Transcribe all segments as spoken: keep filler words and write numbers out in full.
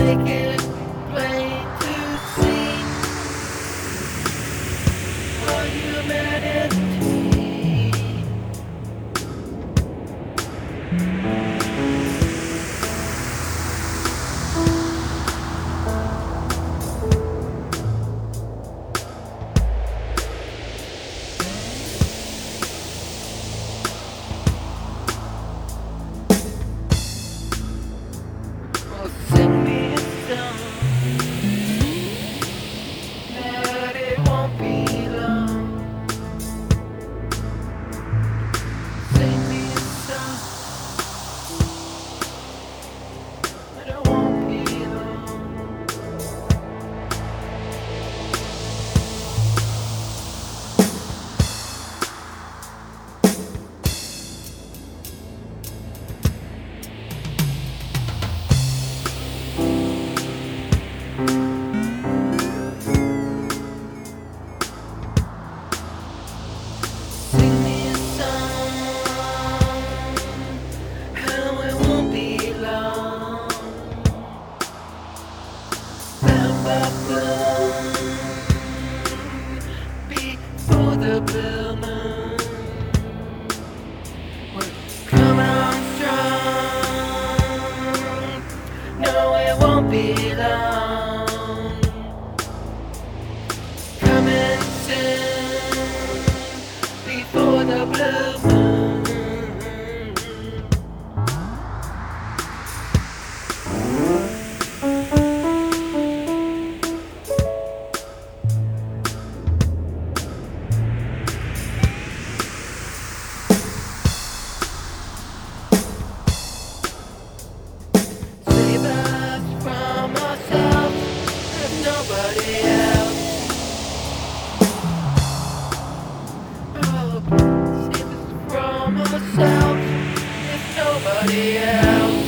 make it plain to see our humanity. Well, sing me a song, but it won't be long. Sing me a song, but it won't be long. Sing me a song, how it won't be long. Bam, bam, boom, before the blue moon. We're coming on strong. No, it won't be long. Coming soon, before the blue moon. Save us from ourselves, if nobody else. Oh, save us from ourselves, if nobody else.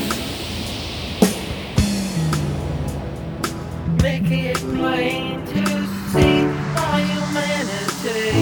Make it plain to see our humanity.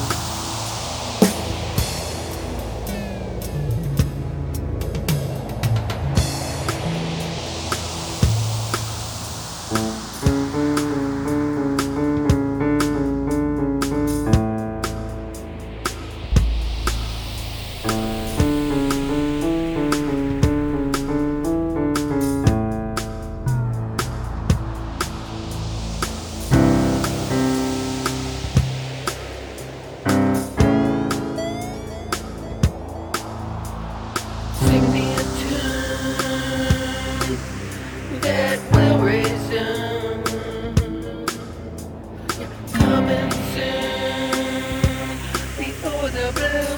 Sing me a tune that will resume. Yeah, coming soon, before the blue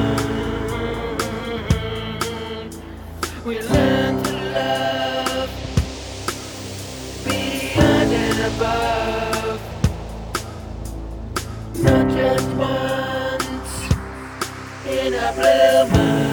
moon. We learn to love beyond and above, not just once in a blue moon.